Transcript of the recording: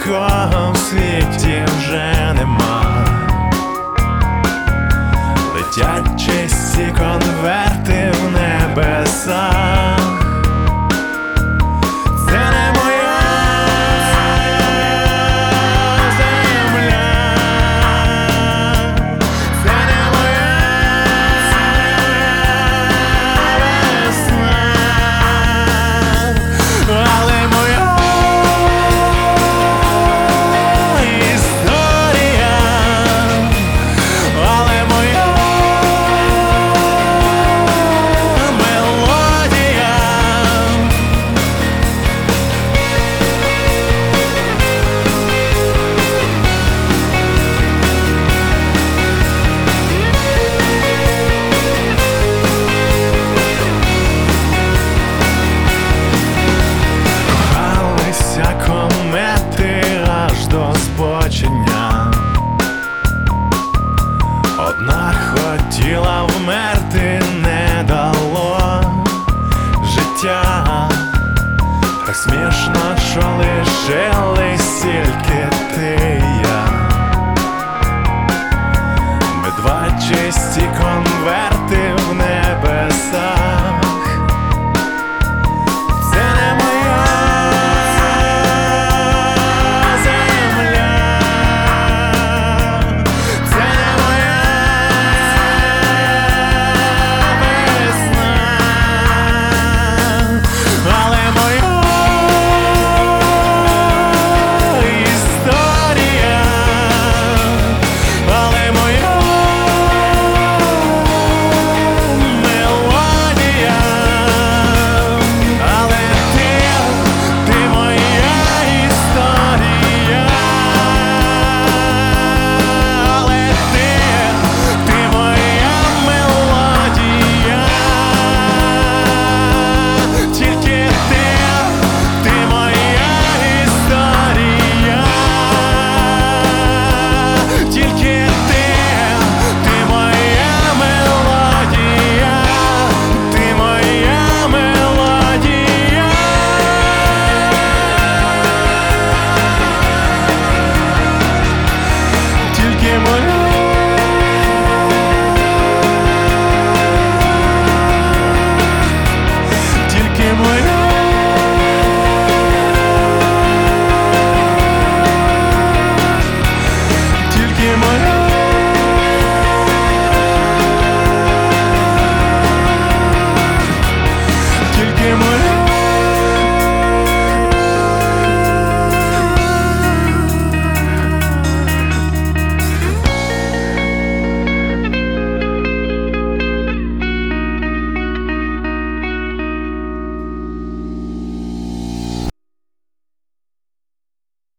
нікого в світі вже нема. Летять чисті конверти в небесах. Це не моя земля, це не моя весна, але моя історія, але моя мелодія. Кохалися комети аж до збочення. Одна хотіла вмерти, не дало життя. Так смішно, що лишились тільки ти